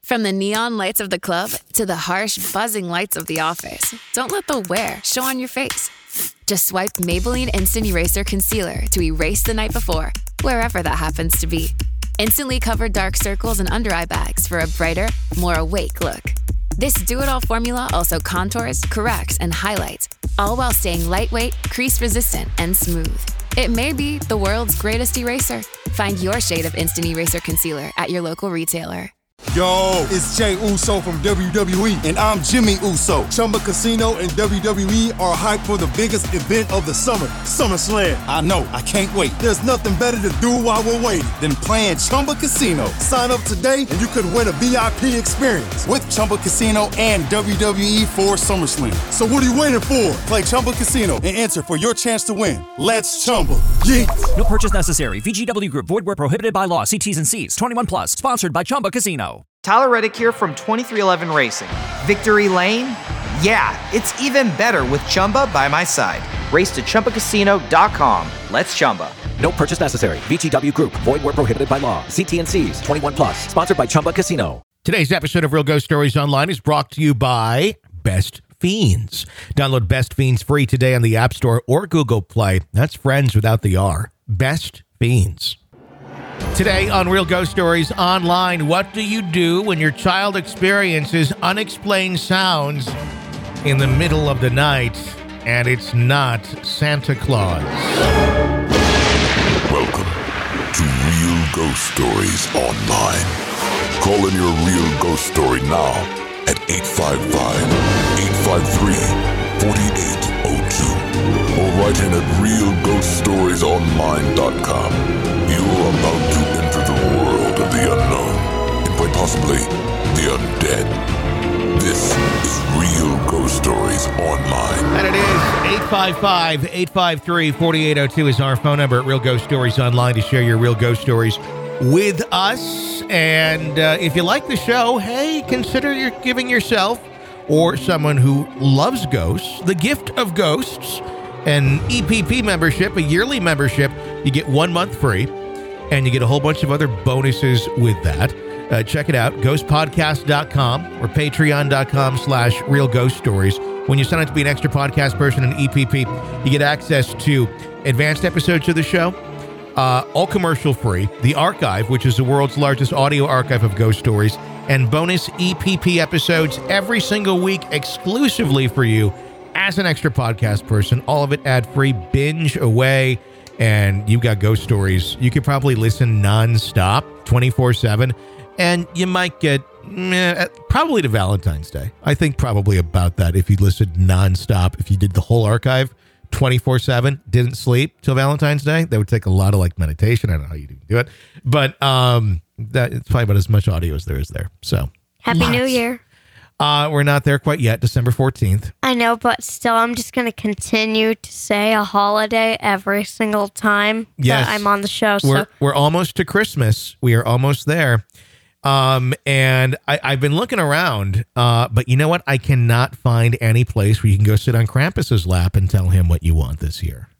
From the neon lights of the club to the harsh, buzzing lights of the office, don't let the wear show on your face. Just swipe Maybelline Instant Eraser Concealer to erase the night before, wherever that happens to be. Instantly cover dark circles and under-eye bags for a brighter, more awake look. This do-it-all formula also contours, corrects, and highlights, all while staying lightweight, crease-resistant, and smooth. It may be the world's greatest eraser. Find your shade of Instant Eraser Concealer at your local retailer. Yo, it's Jey Uso from WWE, and I'm Jimmy Uso. Chumba Casino and WWE are hyped for the biggest event of the summer, SummerSlam. I know, I can't wait. There's nothing better to do while we're waiting than playing Chumba Casino. Sign up today and you could win a VIP experience with Chumba Casino and WWE for SummerSlam. So what are you waiting for? Play Chumba Casino and enter for your chance to win. Let's Chumba. Yeah. No purchase necessary. VGW Group. Void where prohibited by law. See T's and C's. 21 plus. Sponsored by Chumba Casino. Tyler Reddick here from 2311 Racing. Victory Lane? Yeah, it's even better with Chumba by my side. Race to ChumbaCasino.com. Let's Chumba. No purchase necessary. VGW Group. Void where prohibited by law. See T's and C's. 21 plus. Sponsored by Chumba Casino. Today's episode of Real Ghost Stories Online is brought to you by Best Fiends. Download Best Fiends free today on the App Store or Google Play. That's friends without the R. Best Fiends. Today on Real Ghost Stories Online, what do you do when your child experiences unexplained sounds in the middle of the night and it's not Santa Claus? Welcome to Real Ghost Stories Online. Call in your real ghost story now at 855-853-4802 or write in at realghoststoriesonline.com. You are about to enter the world of the unknown and quite possibly the undead. This is Real Ghost Stories Online. And it is 855-853-4802 is our phone number at Real Ghost Stories Online to share your real ghost stories with us. And if you like the show, hey, consider giving yourself or someone who loves ghosts the gift of ghosts, an EPP membership, a yearly membership. You get 1 month free, and you get a whole bunch of other bonuses with that. Check it out, ghostpodcast.com or patreon.com/Real Ghost Stories. When you sign up to be an extra podcast person in EPP, you get access to advanced episodes of the show, all commercial free, the archive, which is the world's largest audio archive of ghost stories, and bonus EPP episodes every single week exclusively for you as an extra podcast person. All of it ad-free, binge away, and you've got ghost stories. You could probably listen nonstop, 24/7, and you might get probably to Valentine's Day. I think probably about that if you listened nonstop. If you did the whole archive 24/7, didn't sleep till Valentine's Day, that would take a lot of like meditation. I don't know how you do it, but that it's probably about as much audio as there is there. So Happy New Year. We're not there quite yet. December 14th. I know, but still, I'm just going to continue to say a holiday every single time that I'm on the show. We're almost to Christmas. We are almost there. And I've been looking around, but you know what? I cannot find any place where you can go sit on Krampus's lap and tell him what you want this year.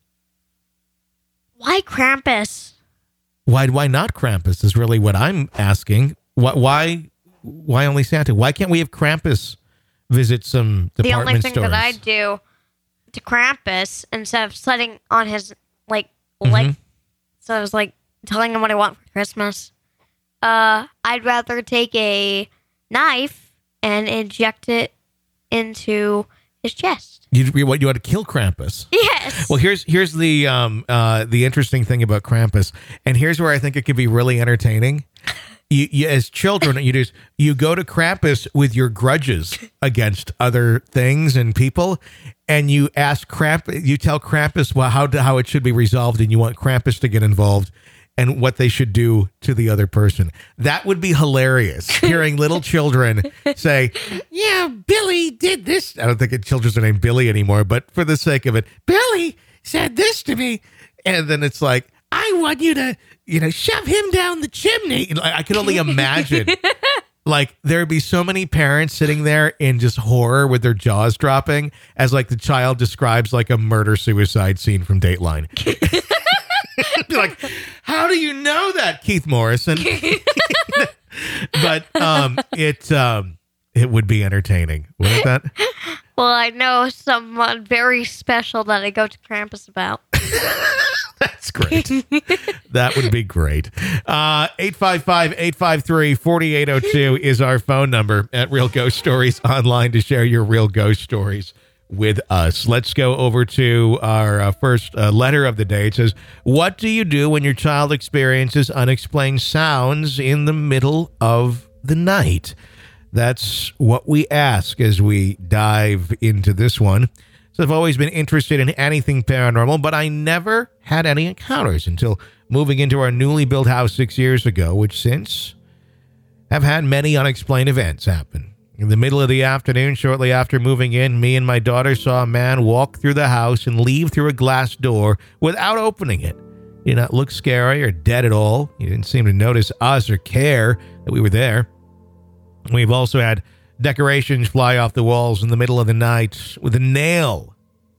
Why Krampus? Why not Krampus is really what I'm asking. Why only Santa? Why can't we have Krampus visit some department stores? The only thing that I do to Krampus, instead of sitting on his leg, so I was like telling him what I want for Christmas, I'd rather take a knife and inject it into his chest. You want to kill Krampus? Yes. Well, here's the interesting thing about Krampus, and here's where I think it could be really entertaining. You as children, you go to Krampus with your grudges against other things and people, and you ask you tell Krampus how it should be resolved, and you want Krampus to get involved and what they should do to the other person. That would be hilarious. Hearing little children say, "Yeah, Billy did this." I don't think children are named Billy anymore, but for the sake of it, Billy said this to me, and then it's like, I want you to, shove him down the chimney. I can only imagine. Like, there'd be so many parents sitting there in just horror with their jaws dropping as, like, the child describes, like, a murder-suicide scene from Dateline. Be like, how do you know that, Keith Morrison? But it would be entertaining, wouldn't that? Well, I know someone very special that I go to Krampus about. That's great. That would be great. 855-853-4802 is our phone number at Real Ghost Stories Online to share your real ghost stories with us. Let's go over to our first letter of the day. It says, what do you do when your child experiences unexplained sounds in the middle of the night? That's what we ask as we dive into this one. So I've always been interested in anything paranormal, but I never had any encounters until moving into our newly built house 6 years ago, which since have had many unexplained events happen. In the middle of the afternoon, shortly after moving in, me and my daughter saw a man walk through the house and leave through a glass door without opening it. He did not look scary or dead at all. He didn't seem to notice us or care that we were there. We've also had decorations fly off the walls in the middle of the night with a nail,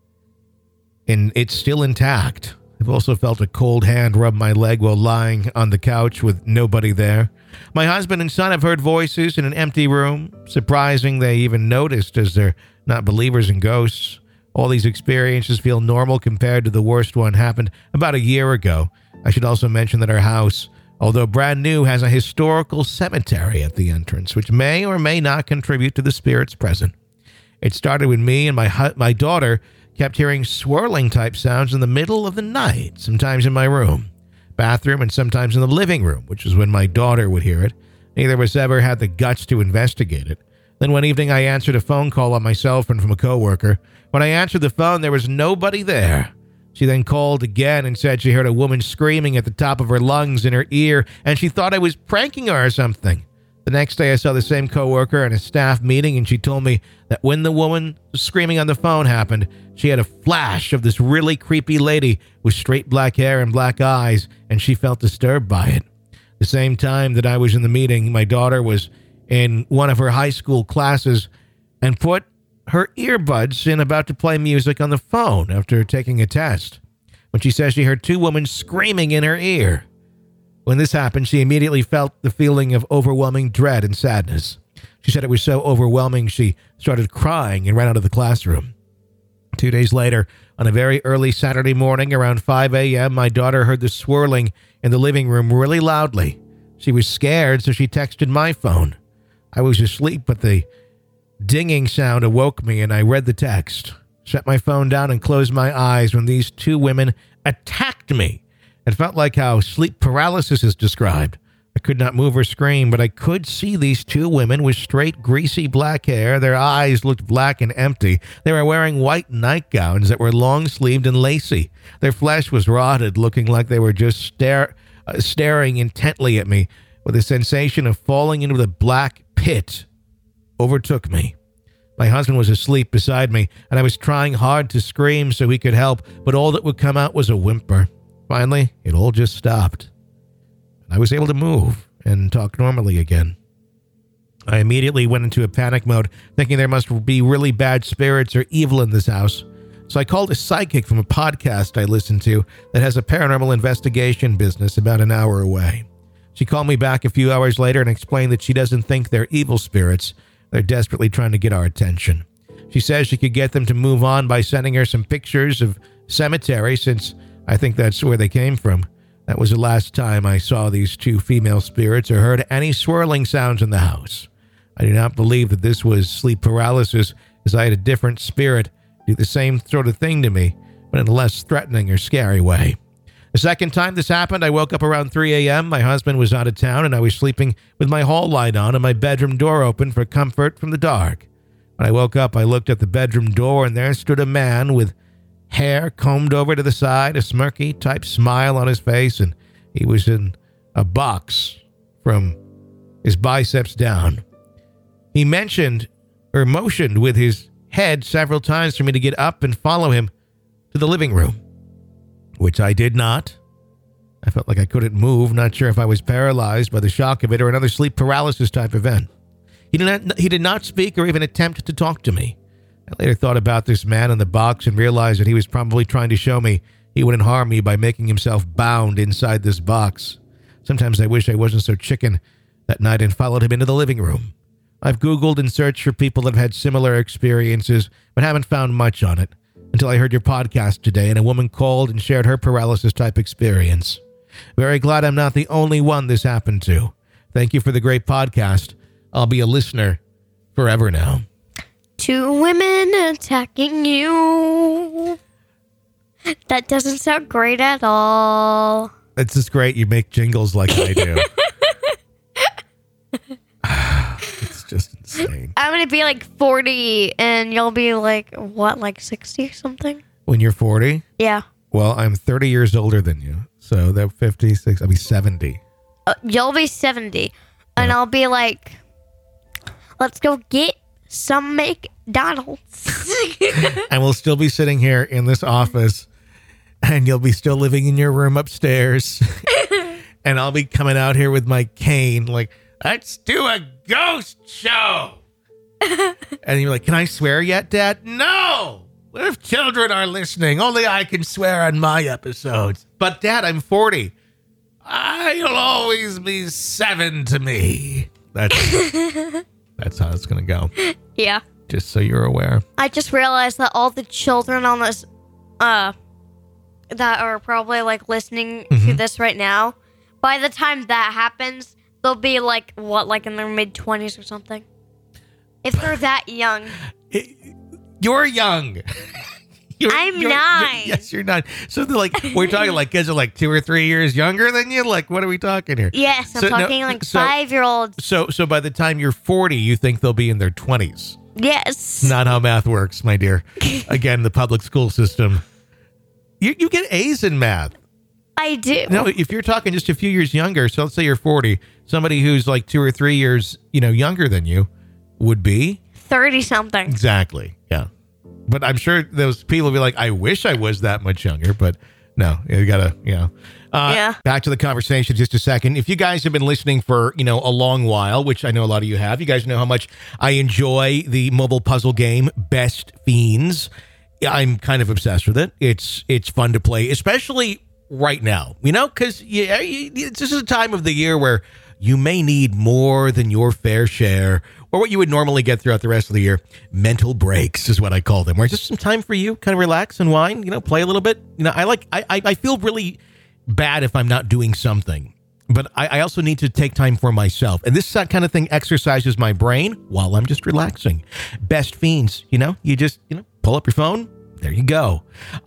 and it's still intact. I've also felt a cold hand rub my leg while lying on the couch with nobody there. My husband and son have heard voices in an empty room. Surprising they even noticed, as they're not believers in ghosts. All these experiences feel normal compared to the worst one happened about a year ago. I should also mention that our house, although brand new, has a historical cemetery at the entrance, which may or may not contribute to the spirits present. It started with me and my daughter kept hearing swirling type sounds in the middle of the night, sometimes in my room, bathroom, and sometimes in the living room, which is when my daughter would hear it. Neither of us ever had the guts to investigate it. Then one evening I answered a phone call on my cell phone from a coworker. When I answered the phone, there was nobody there. She then called again and said she heard a woman screaming at the top of her lungs in her ear, and she thought I was pranking her or something. The next day I saw the same coworker in a staff meeting, and she told me that when the woman screaming on the phone happened, she had a flash of this really creepy lady with straight black hair and black eyes, and she felt disturbed by it. The same time that I was in the meeting, my daughter was in one of her high school classes and put her earbuds in about to play music on the phone after taking a test, when she says she heard two women screaming in her ear. When this happened, she immediately felt the feeling of overwhelming dread and sadness. She said it was so overwhelming she started crying and ran out of the classroom. 2 days later, on a very early Saturday morning around 5 a.m., my daughter heard the swirling in the living room really loudly. She was scared, so she texted my phone. I was asleep, but the dinging sound awoke me, and I read the text, set my phone down, and closed my eyes when these two women attacked me. It felt like how sleep paralysis is described. I could not move or scream, but I could see these two women with straight, greasy black hair. Their eyes looked black and empty. They were wearing white nightgowns that were long-sleeved and lacy. Their flesh was rotted, looking like they were just staring intently at me, with a sensation of falling into the black pit overtook me. My husband was asleep beside me, and I was trying hard to scream so he could help, but all that would come out was a whimper. Finally, it all just stopped. I was able to move and talk normally again. I immediately went into a panic mode, thinking there must be really bad spirits or evil in this house. So I called a psychic from a podcast I listened to that has a paranormal investigation business about an hour away. She called me back a few hours later and explained that she doesn't think they're evil spirits. They're desperately trying to get our attention. She says she could get them to move on by sending her some pictures of cemetery, since I think that's where they came from. That was the last time I saw these two female spirits or heard any swirling sounds in the house. I do not believe that this was sleep paralysis, as I had a different spirit do the same sort of thing to me, but in a less threatening or scary way. The second time this happened, I woke up around 3 a.m. My husband was out of town, and I was sleeping with my hall light on and my bedroom door open for comfort from the dark. When I woke up, I looked at the bedroom door, and there stood a man with hair combed over to the side, a smirky-type smile on his face, and he was in a box from his biceps down. He motioned with his head several times for me to get up and follow him to the living room, which I did not. I felt like I couldn't move, not sure if I was paralyzed by the shock of it or another sleep paralysis type event. He did not speak or even attempt to talk to me. I later thought about this man in the box and realized that he was probably trying to show me he wouldn't harm me by making himself bound inside this box. Sometimes I wish I wasn't so chicken that night and followed him into the living room. I've Googled and searched for people that have had similar experiences, but haven't found much on it until I heard your podcast today and a woman called and shared her paralysis-type experience. Very glad I'm not the only one this happened to. Thank you for the great podcast. I'll be a listener forever now. 2 women attacking you. That doesn't sound great at all. It's just great. You make jingles like I do. It's just insane. I'm going to be like 40 and you'll be like, what, like 60 something? When you're 40? Yeah. Well, I'm 30 years older than you. So that 56, I'll be 70. You'll be 70. And I'll be like, let's go get some McDonald's. And we'll still be sitting here in this office. And you'll be still living in your room upstairs. And I'll be coming out here with my cane like, let's do a ghost show. And you're like, can I swear yet, Dad? No! What if children are listening? Only I can swear on my episodes. But, Dad, I'm 40. I'll always be 7 to me. That's how it's going to go. Yeah. Just so you're aware. I just realized that all the children on this, that are probably like listening to this right now, by the time that happens, they'll be like, what, like in their mid-20s or something? If they're that young. You're young. I'm 9. Yes, you're 9. So they're like, we're talking like kids are like 2 or 3 years younger than you? Like, what are we talking here? Yes, I'm talking 5-year-olds. So by the time you're 40, you think they'll be in their 20s. Yes. Not how math works, my dear. Again, the public school system. You get A's in math. I do. No, if you're talking just a few years younger, so let's say you're 40, somebody who's like 2 or 3 years, younger than you would be 30-something. Exactly. Yeah. But I'm sure those people will be like, I wish I was that much younger, but no, you gotta, Yeah. Back to the conversation just a second. If you guys have been listening for, a long while, which I know a lot of you have, you guys know how much I enjoy the mobile puzzle game Best Fiends. I'm kind of obsessed with it. It's fun to play, especially right now, because this is a time of the year where you may need more than your fair share, or what you would normally get throughout the rest of the year. Mental breaks is what I call them, where it's just some time for you, kind of relax and whine, play a little bit. I feel really bad if I'm not doing something, but I also need to take time for myself. And this kind of thing exercises my brain while I'm just relaxing. Best Fiends, you just, pull up your phone. There you go.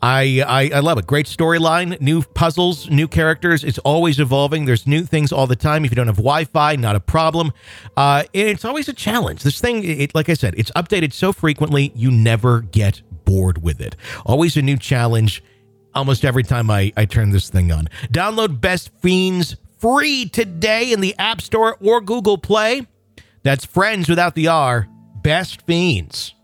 I love it. Great storyline, new puzzles, new characters. It's always evolving. There's new things all the time. If you don't have Wi-Fi, not a problem. It's always a challenge. This thing, like I said, it's updated so frequently, you never get bored with it. Always a new challenge almost every time I turn this thing on. Download Best Fiends free today in the App Store or Google Play. That's friends without the R. Best Fiends.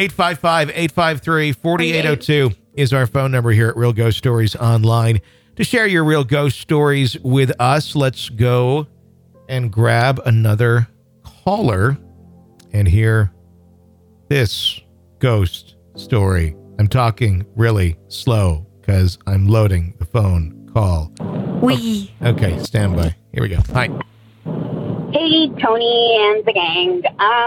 855-853-4802 is our phone number here at Real Ghost Stories Online. To share your real ghost stories with us, let's go and grab another caller and hear this ghost story. I'm talking really slow because I'm loading the phone call. Okay, stand by. Here we go. Hi. Hey, Tony and the gang.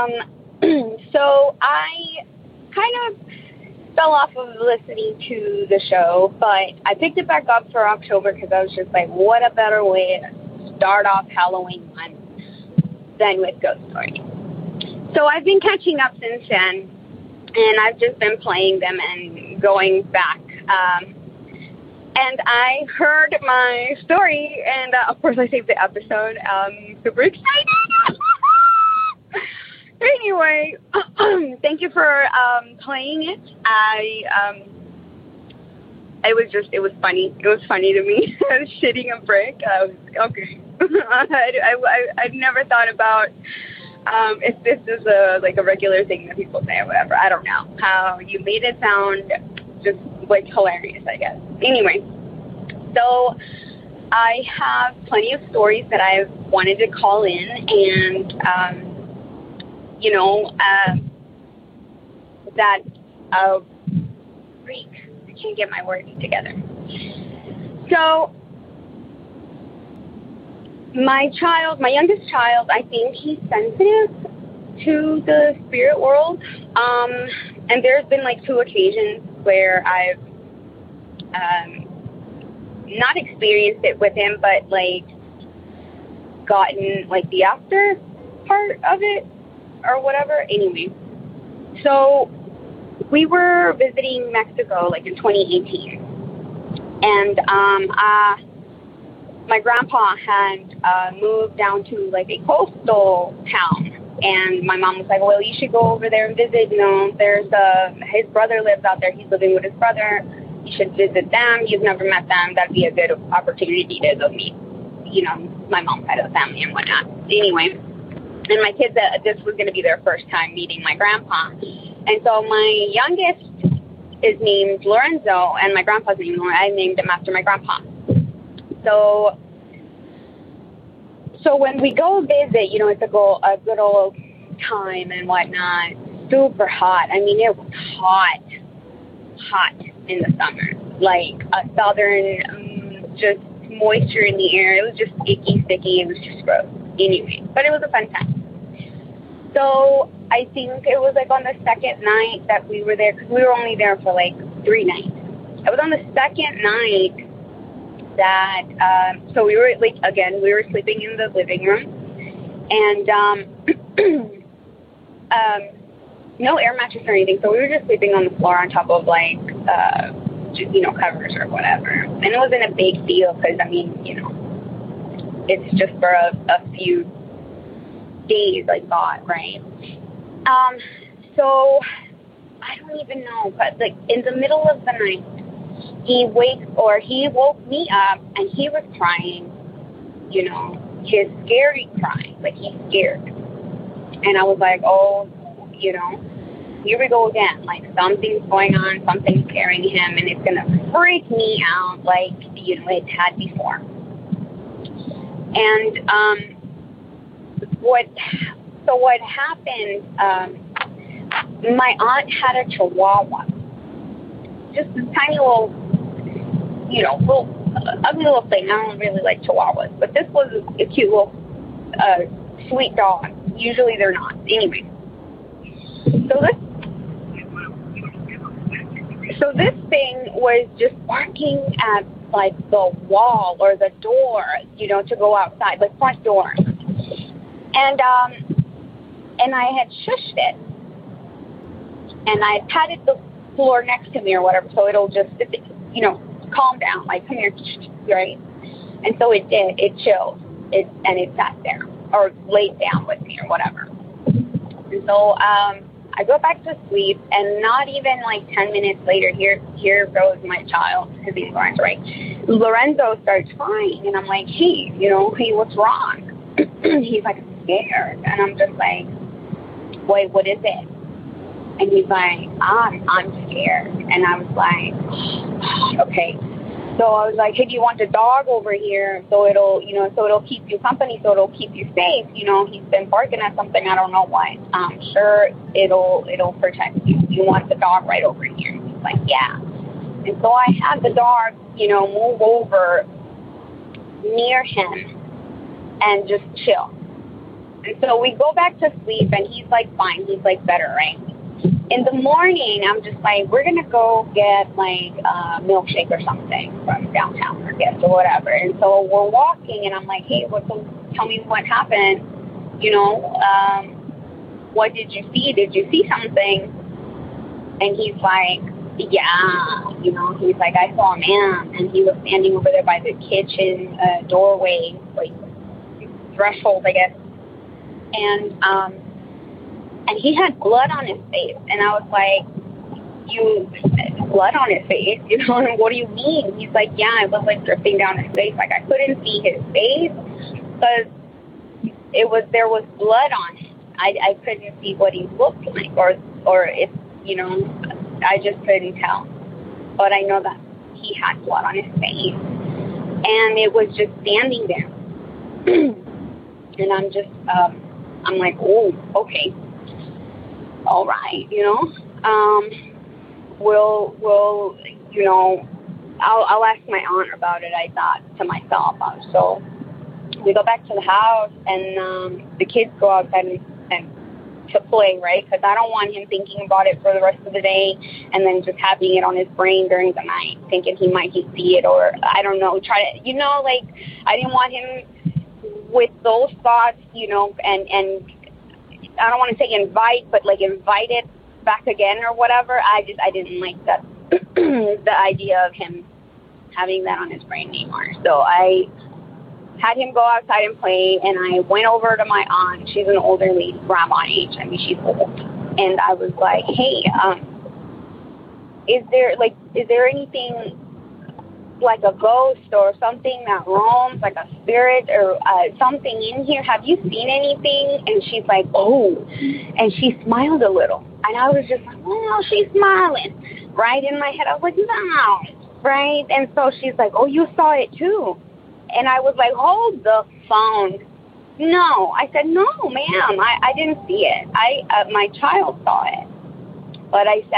So I kind of fell off of listening to the show, but I picked it back up for October because I was just like, what a better way to start off Halloween month than with ghost stories. So I've been catching up since then, and I've just been playing them and going back. And I heard my story, and of course I saved the episode. Super excited! Anyway, thank you for playing it. It was funny. It was funny to me. I was shitting a brick. I was, okay. I'd never thought about if this is a regular thing that people say or whatever. I don't know. How you made it sound just hilarious, I guess. Anyway, so I have plenty of stories that I've wanted to call in and freak. I can't get my words together. So, my youngest child, I think he's sensitive to the spirit world. And there's been like 2 occasions where I've not experienced it with him, but like gotten like the after part of it or whatever. Anyway, so we were visiting Mexico like in 2018, and my grandpa had moved down to like a coastal town, and my mom was like, well, you should go over there and visit. You know, there's his brother lives out there. He's living with his brother. You should visit them. You've never met them. That'd be a good opportunity to go meet, you know, my mom's side of the family and whatnot. Anyway, and my kids, this was going to be their first time meeting my grandpa. And so my youngest is named Lorenzo, and my grandpa's named Lorenzo. I named him after my grandpa. So when we go visit, you know, it's a good old time and whatnot. Super hot. I mean, it was hot in the summer. Like a southern, just moisture in the air. It was just icky, sticky. It was just gross. Anyway, but it was a fun time. So I think it was like on the second night that we were there, because we were only there for like 3 nights. It was on the second night that, so we were like, again, we were sleeping in the living room, and no air mattress or anything, so we were just sleeping on the floor on top of like, just, you know, covers or whatever. And it wasn't a big deal, because, I mean, you know, it's just for a few days, I thought, right? So I don't even know, but like in the middle of the night, he woke me up, and he was crying, you know, his scary crying, like he's scared. And I was like, oh, you know, here we go again. Like something's going on, something's scaring him, and it's gonna freak me out, like, you know, it had before. And what happened? My aunt had a Chihuahua, just this tiny little, you know, ugly little thing. I don't really like Chihuahuas, but this was a cute little, sweet dog. Usually they're not. Anyway, so this thing was just barking at like the wall or the door, you know, to go outside, like front door. And I had shushed it, and I patted the floor next to me or whatever, so it'll just, you know, calm down, like, come here, right? And so it did. It chilled. And it sat there or laid down with me or whatever. And so I go back to sleep, and not even like 10 minutes later, here goes my child. His name's Lorenzo, right? Lorenzo starts crying, and I'm like, hey, you know, hey, what's wrong? He's like, I'm scared. And I'm just like, wait, what is it? And he's like, I'm scared. And I was like, okay. So I was like, hey, do you want the dog over here? So it'll keep you company, so it'll keep you safe. You know, he's been barking at something, I don't know what. I'm sure it'll protect you. You want the dog right over here? And he's like, yeah. And so I had the dog, you know, move over near him and just chill. And so we go back to sleep, and he's like, fine. He's like, better, right? In the morning, I'm just like, we're going to go get, like, a milkshake or something from downtown or whatever. And so we're walking, and I'm like, hey, tell me what happened. You know, what did you see? Did you see something? And he's like, yeah. You know, he's like, I saw a man, and he was standing over there by the kitchen doorway, like, threshold, I guess. And he had blood on his face. And I was like, blood on his face? You know, and what do you mean? He's like, yeah, it was like dripping down his face. Like, I couldn't see his face because there was blood on it. I couldn't see what he looked like, or if, you know, I just couldn't tell. But I know that he had blood on his face. And it was just standing there. And I'm just, I'm like, oh, okay. All right, you know, we'll, you know, I'll ask my aunt about it, I thought to myself. So we go back to the house, and the kids go outside and to play, right? Because I don't want him thinking about it for the rest of the day and then just having it on his brain during the night, thinking he might see it, or I don't know, try to, like, I didn't want him with those thoughts, and I don't want to say invite, but like invite it back again or whatever. I didn't like that, the idea of him having that on his brain anymore. So I had him go outside and play, and I went over to my aunt. She's an older lady, grandma age. I mean, she's old. And I was like, hey, is there anything like a ghost or something that roams, like a spirit or something in here? Have you seen anything? And she's like, oh, and she smiled a little. And I was just like, oh, she's smiling. Right in my head, I was like, no. Right? And so she's like, oh, you saw it too. And I was like, hold the phone. No. I said, no, ma'am, I didn't see it. My child saw it. But I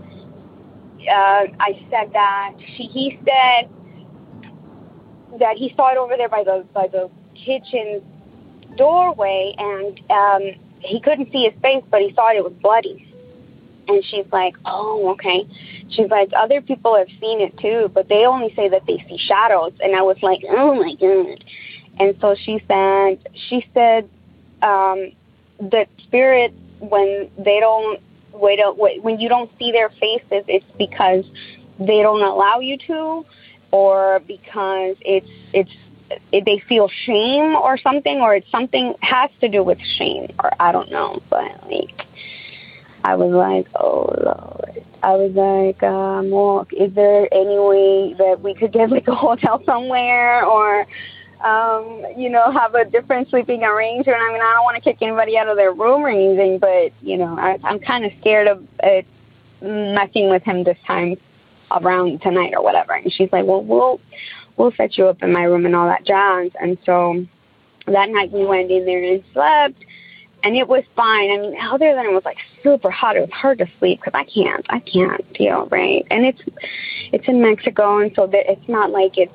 said that he said that he saw it over there by the kitchen doorway, and he couldn't see his face, but he saw it was bloody. And she's like, oh, okay. She's like, other people have seen it too, but they only say that they see shadows. And I was like, oh my goodness. And so she said that spirits, when when you don't see their faces, it's because they don't allow you to, or because they feel shame or something, or it's something has to do with shame, or I don't know, but like, I was like, oh, Lord. I was like, well, is there any way that we could get like a hotel somewhere, or, have a different sleeping arrangement? I mean, I don't want to kick anybody out of their room or anything, but, I'm kind of scared of it messing with him this time around tonight or whatever. And she's like, well, we'll set you up in my room and all that jazz. And so that night we went in there and slept. And it was fine. I mean, other than it was like super hot, it was hard to sleep because I can't, right? And it's in Mexico, and so it's not like it's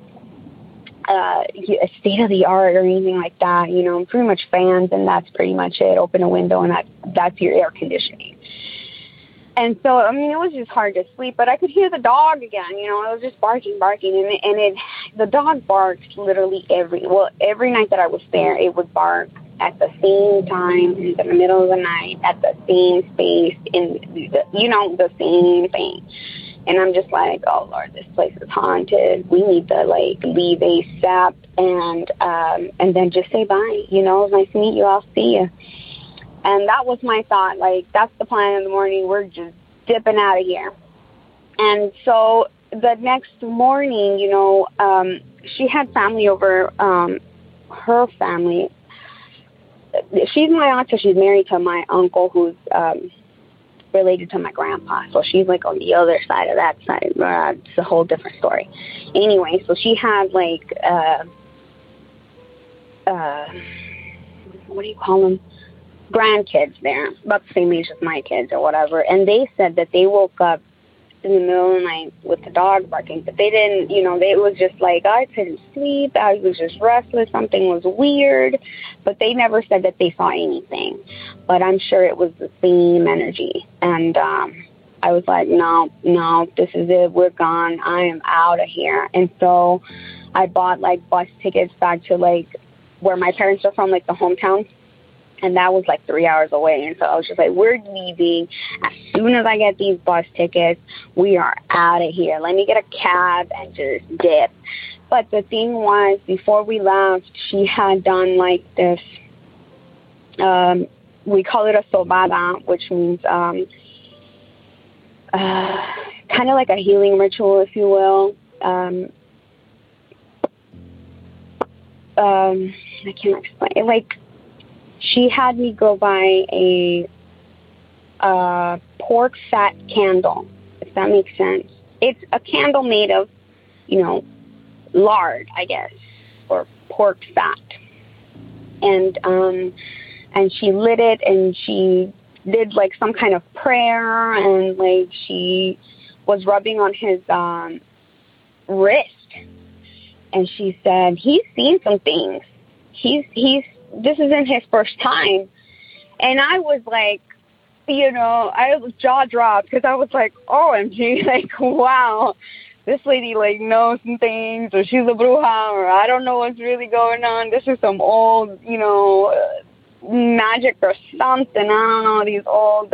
a state of the art or anything like that. Pretty much fans, and that's pretty much it. Open a window, and that's your air conditioning. And so, I mean, it was just hard to sleep, but I could hear the dog again. It was just barking, and the dog barks literally every night that I was there. It would bark at the same time, in the middle of the night, at the same space, the same thing. And I'm just like, oh, Lord, this place is haunted. We need to, leave ASAP and then just say bye. It was nice to meet you. I'll see you. And that was my thought. That's the plan in the morning. We're just dipping out of here. And so the next morning, she had family over, her family. She's my aunt, so she's married to my uncle, who's related to my grandpa. So she's on the other side of that side. It's a whole different story. Anyway, so she had what do you call them? Grandkids there, about the same age as my kids or whatever. And they said that they woke up in the middle of the night with the dog barking, but they didn't, it was just I couldn't sleep, I was just restless, something was weird, but they never said that they saw anything. But I'm sure it was the same energy. And I was like, no, this is it, we're gone, I am out of here. And so I bought bus tickets back to where my parents are from, the hometown. And that was 3 hours away. And so I was just we're leaving. As soon as I get these bus tickets, we are out of here. Let me get a cab and just dip. But the thing was, before we left, she had done this, we call it a sobada, which means kind of like a healing ritual, if you will. I can't explain. She had me go buy a pork fat candle, if that makes sense. It's a candle made of, lard, I guess, or pork fat. And she lit it, and she did some kind of prayer, and she was rubbing on his wrist. And she said, he's seen some things. This isn't his first time. And I was like, I was jaw dropped because I was like, OMG, like, wow, this lady, like, knows some things, or she's a bruja, or I don't know what's really going on. This is some old, magic or something. I don't know, these old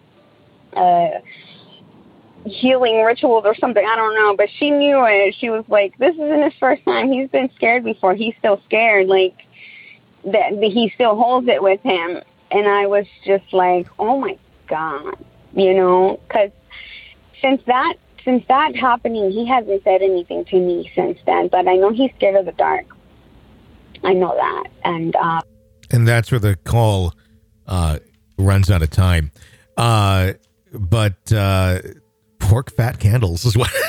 healing rituals or something. I don't know. But she knew it. She was like, this isn't his first time. He's been scared before. He's still scared. Like, that he still holds it with him. And I was just like, oh my God, because since that happening, he hasn't said anything to me since then. But I know he's scared of the dark. I know that. And that's where the call runs out of time. But pork fat candles is what.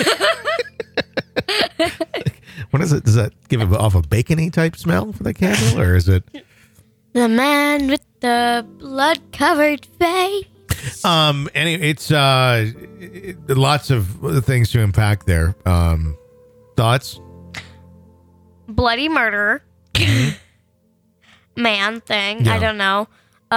What is it? Does that give off a bacony type smell for the candle, or is it? The man with the blood-covered face. It's lots of things to unpack there. Thoughts? Bloody murder. Man thing. Yeah. I don't know.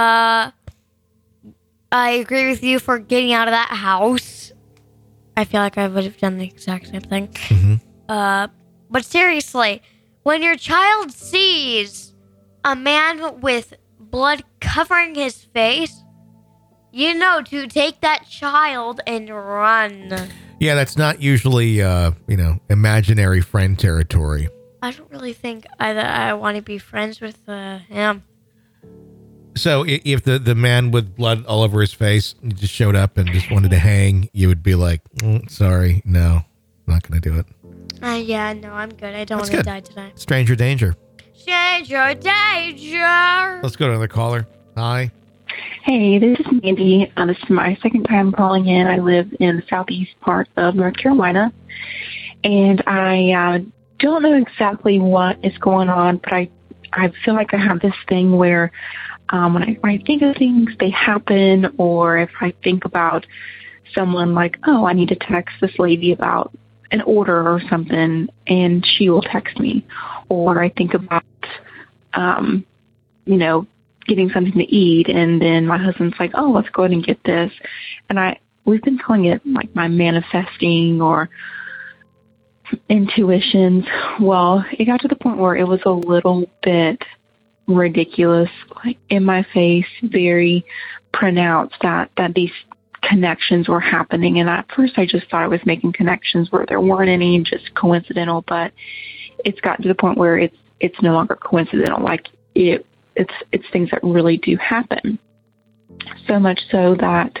I agree with you for getting out of that house. I feel like I would have done the exact same thing. Mm-hmm. But seriously, when your child sees a man with blood covering his face, to take that child and run. Yeah, that's not usually, imaginary friend territory. I don't really think I want to be friends with him. So if the man with blood all over his face just showed up and just wanted to hang, you would be like, sorry, no, not going to do it. Yeah, no, I'm good. I don't want to die today. Stranger danger. Stranger danger. Let's go to another caller. Hi. Hey, this is Mandy. This is my second time calling in. I live in the southeast part of North Carolina, and I don't know exactly what is going on, but I feel like I have this thing where when I think of things, they happen, or if I think about someone like, I need to text this lady about an order or something, and she will text me. Or I think about, getting something to eat, and then my husband's like, let's go ahead and get this. And we've been calling it like my manifesting or intuitions. Well, it got to the point where it was a little bit ridiculous, like in my face, very pronounced that these connections were happening. And at first I just thought I was making connections where there weren't any, just coincidental, but it's gotten to the point where it's no longer coincidental. Like it's things that really do happen. So much so that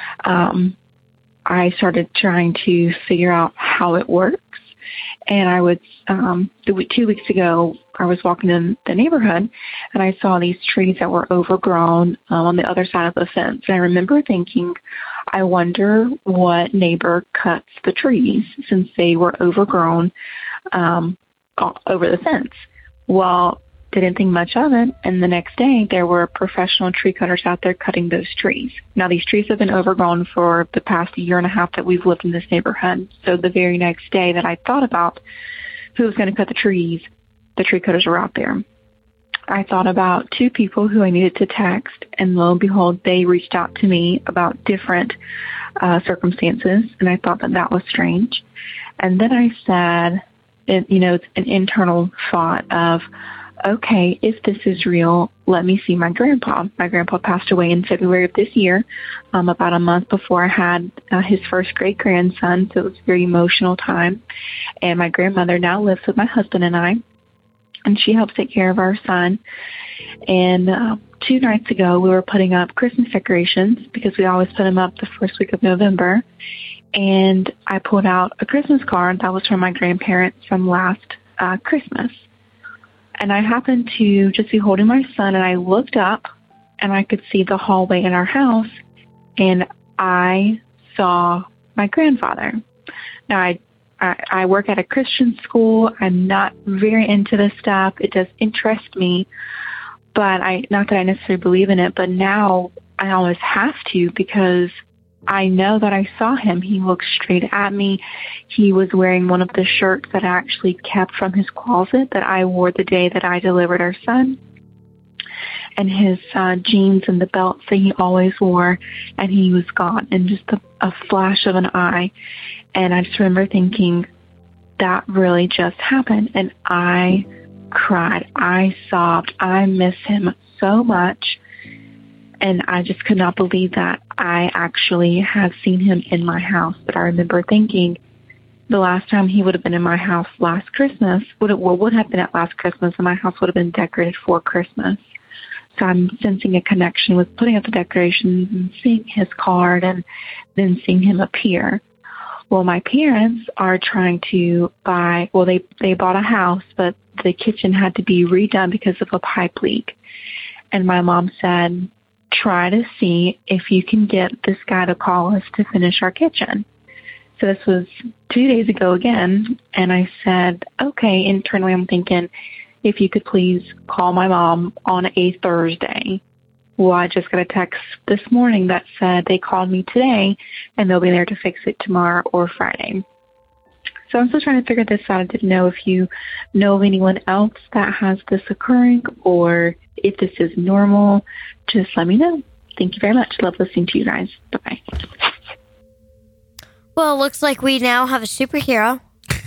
I started trying to figure out how it works. And I was 2 weeks ago, I was walking in the neighborhood, and I saw these trees that were overgrown on the other side of the fence. And I remember thinking, I wonder what neighbor cuts the trees since they were overgrown over the fence. Well, didn't think much of it, and the next day there were professional tree cutters out there cutting those trees. Now, these trees have been overgrown for the past year and a half that we've lived in this neighborhood. So the very next day that I thought about who was going to cut the trees, the tree cutters were out there. I thought about two people who I needed to text, and lo and behold, they reached out to me about different circumstances, and I thought that was strange. And then I said, it's an internal thought of, okay, if this is real, let me see my grandpa. My grandpa passed away in February of this year, about a month before I had his first great-grandson, so it was a very emotional time. And my grandmother now lives with my husband and I, and she helps take care of our son. And 2 nights ago, we were putting up Christmas decorations because we always put them up the first week of November. And I pulled out a Christmas card that was from my grandparents from last Christmas. And I happened to just be holding my son, and I looked up, and I could see the hallway in our house, and I saw my grandfather. Now, I work at a Christian school. I'm not very into this stuff. It does interest me, but not that I necessarily believe in it, but now I almost have to, because I know that I saw him. He looked straight at me. He was wearing one of the shirts that I actually kept from his closet that I wore the day that I delivered our son, and his jeans and the belts that he always wore, and he was gone in just a flash of an eye. And I just remember thinking, that really just happened. And I cried. I sobbed. I miss him so much. And I just could not believe that I actually had seen him in my house. But I remember thinking the last time he would have been in my house last Christmas, would have been at last Christmas, and my house would have been decorated for Christmas. So I'm sensing a connection with putting up the decorations and seeing his card and then seeing him appear. Well, my parents are trying to buy, they bought a house, but the kitchen had to be redone because of a pipe leak. And my mom said, try to see if you can get this guy to call us to finish our kitchen. So this was 2 days ago again. And I said, okay, internally I'm thinking, if you could please call my mom on a Thursday. Well, I just got a text this morning that said they called me today and they'll be there to fix it tomorrow or Friday. So I'm still trying to figure this out. I didn't know if you know of anyone else that has this occurring or if this is normal. Just let me know. Thank you very much. Love listening to you guys. Bye-bye. Well, it looks like we now have a superhero.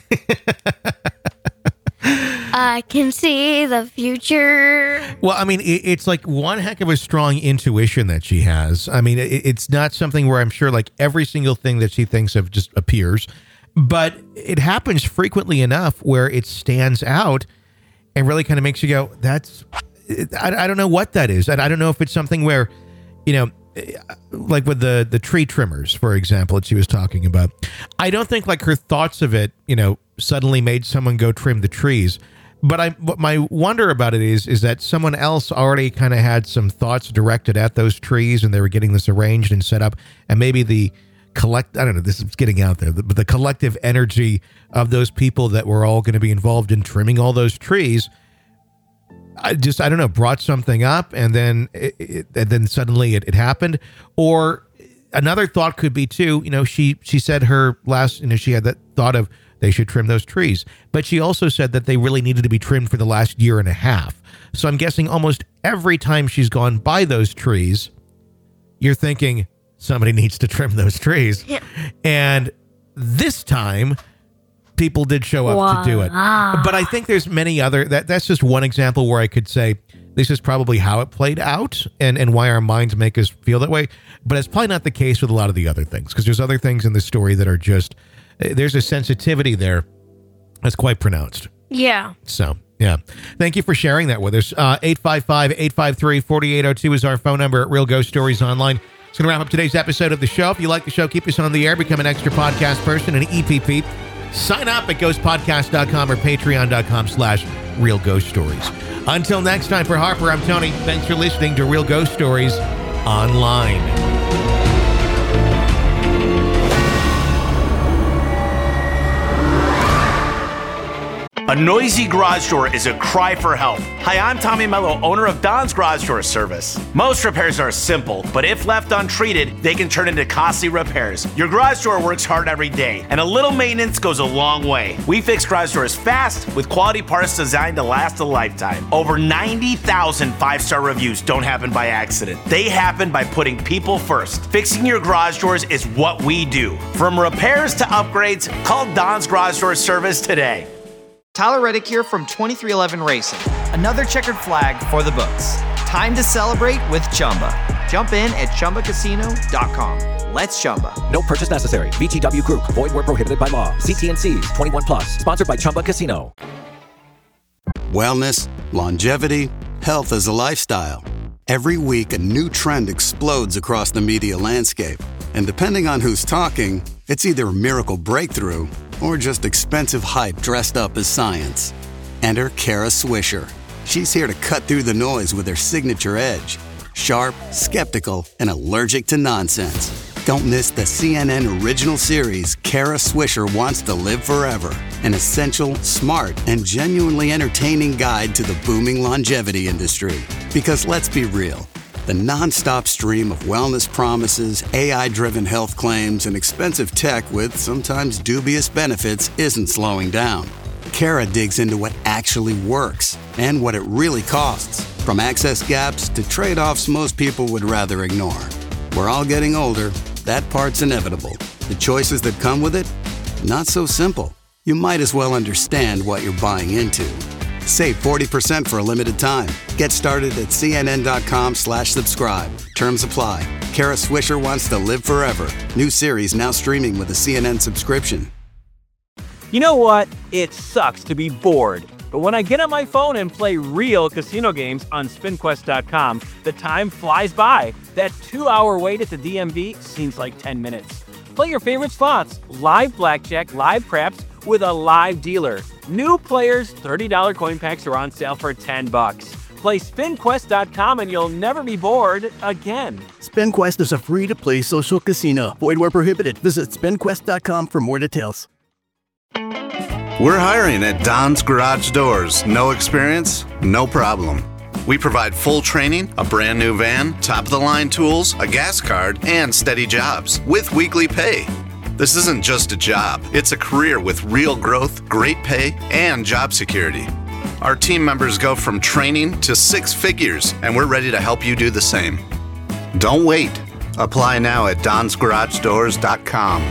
I can see the future. Well, I mean, it's like one heck of a strong intuition that she has. I mean, it's not something where I'm sure like every single thing that she thinks of just appears, but it happens frequently enough where it stands out and really kind of makes you go, I don't know what that is. And I don't know if it's something where, you know, like with the tree trimmers, for example, that she was talking about. I don't think like her thoughts of it, you know, suddenly made someone go trim the trees. But what my wonder about it is that someone else already kind of had some thoughts directed at those trees and they were getting this arranged and set up. And maybe the I don't know, this is getting out there, but the collective energy of those people that were all going to be involved in trimming all those trees, I don't know, brought something up and then suddenly it happened. Or another thought could be too, you know, she said her last, you know, she had that thought of they should trim those trees, but she also said that they really needed to be trimmed for the last year and a half. So I'm guessing almost every time she's gone by those trees, you're thinking somebody needs to trim those trees. Yeah. And this time people did show up to do it. But I think there's many other, that's just one example where I could say this is probably how it played out and why our minds make us feel that way. But it's probably not the case with a lot of the other things, because there's other things in the story that are just, there's a sensitivity there that's quite pronounced. Yeah. So, yeah. Thank you for sharing that with us. 855-853-4802 is our phone number at Real Ghost Stories Online. It's going to wrap up today's episode of the show. If you like the show, keep us on the air, become an extra podcast person, an EPP. Sign up at ghostpodcast.com or patreon.com/Real Ghost Stories. Until next time, for Harper, I'm Tony. Thanks for listening to Real Ghost Stories Online. A noisy garage door is a cry for help. Hi, I'm Tommy Mello, owner of Don's Garage Door Service. Most repairs are simple, but if left untreated, they can turn into costly repairs. Your garage door works hard every day, and a little maintenance goes a long way. We fix garage doors fast with quality parts designed to last a lifetime. Over 90,000 five-star reviews don't happen by accident. They happen by putting people first. Fixing your garage doors is what we do. From repairs to upgrades, call Don's Garage Door Service today. Tyler Reddick here from 2311 Racing. Another checkered flag for the books. Time to celebrate with Chumba. Jump in at ChumbaCasino.com. Let's Chumba. No purchase necessary. VGW Group. Void where prohibited by law. See T&Cs. 21 plus. Sponsored by Chumba Casino. Wellness, longevity, health is a lifestyle. Every week, a new trend explodes across the media landscape. And depending on who's talking, it's either a miracle breakthrough or just expensive hype dressed up as science. Enter Kara Swisher. She's here to cut through the noise with her signature edge. Sharp, skeptical, and allergic to nonsense. Don't miss the CNN original series, Kara Swisher Wants to Live Forever. An essential, smart, and genuinely entertaining guide to the booming longevity industry. Because let's be real, The non-stop stream of wellness promises, AI-driven health claims, and expensive tech with sometimes dubious benefits isn't slowing down. Kara digs into what actually works and what it really costs, from access gaps to trade-offs most people would rather ignore. We're all getting older. That part's inevitable. The choices that come with it, not so simple. You might as well understand what you're buying into. Save 40% for a limited time. Get started at cnn.com/subscribe. Terms apply. Kara Swisher wants to live forever. New series now streaming with a CNN subscription. You know what? It sucks to be bored. But when I get on my phone and play real casino games on SpinQuest.com, the time flies by. That 2-hour wait at the DMV seems like 10 minutes. Play your favorite slots, live blackjack, live craps, with a live dealer. New players, $30 coin packs are on sale for $10. Play SpinQuest.com and you'll never be bored again. SpinQuest is a free-to-play social casino. Void where prohibited. Visit SpinQuest.com for more details. We're hiring at Don's Garage Doors. No experience? No problem. We provide full training, a brand new van, top-of-the-line tools, a gas card, and steady jobs with weekly pay. This isn't just a job. It's a career with real growth, great pay, and job security. Our team members go from training to 6 figures, and we're ready to help you do the same. Don't wait. Apply now at donsgaragedoors.com.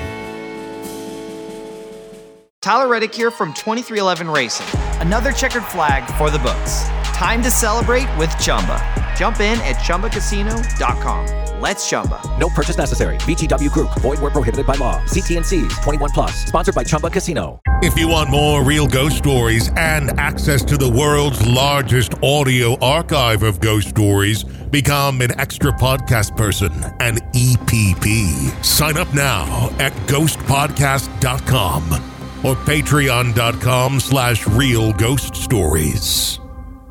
Tyler Reddick here from 2311 Racing. Another checkered flag for the books. Time to celebrate with Chumba. Jump in at ChumbaCasino.com. Let's Chumba. No purchase necessary. VGW Group. Void where prohibited by law. See T&Cs. 21 plus. Sponsored by Chumba Casino. If you want more real ghost stories and access to the world's largest audio archive of ghost stories, become an extra podcast person, an EPP. Sign up now at ghostpodcast.com or patreon.com/real ghost stories.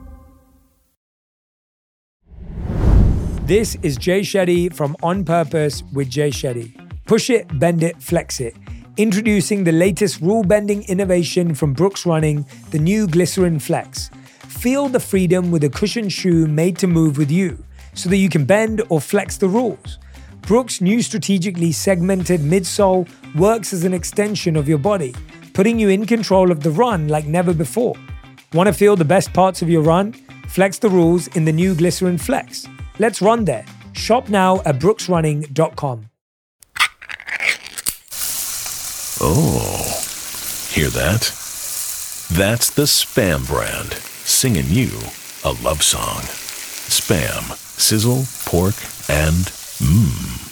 This is Jay Shetty from On Purpose with Jay Shetty. Push it, bend it, flex it. Introducing the latest rule-bending innovation from Brooks Running, the new Glycerin Flex. Feel the freedom with a cushioned shoe made to move with you, so that you can bend or flex the rules. Brooks' new strategically segmented midsole works as an extension of your body, putting you in control of the run like never before. Want to feel the best parts of your run? Flex the rules in the new Glycerin Flex. Let's run there. Shop now at brooksrunning.com. Oh, hear that? That's the Spam brand, singing you a love song. Spam, sizzle, pork, and mmm.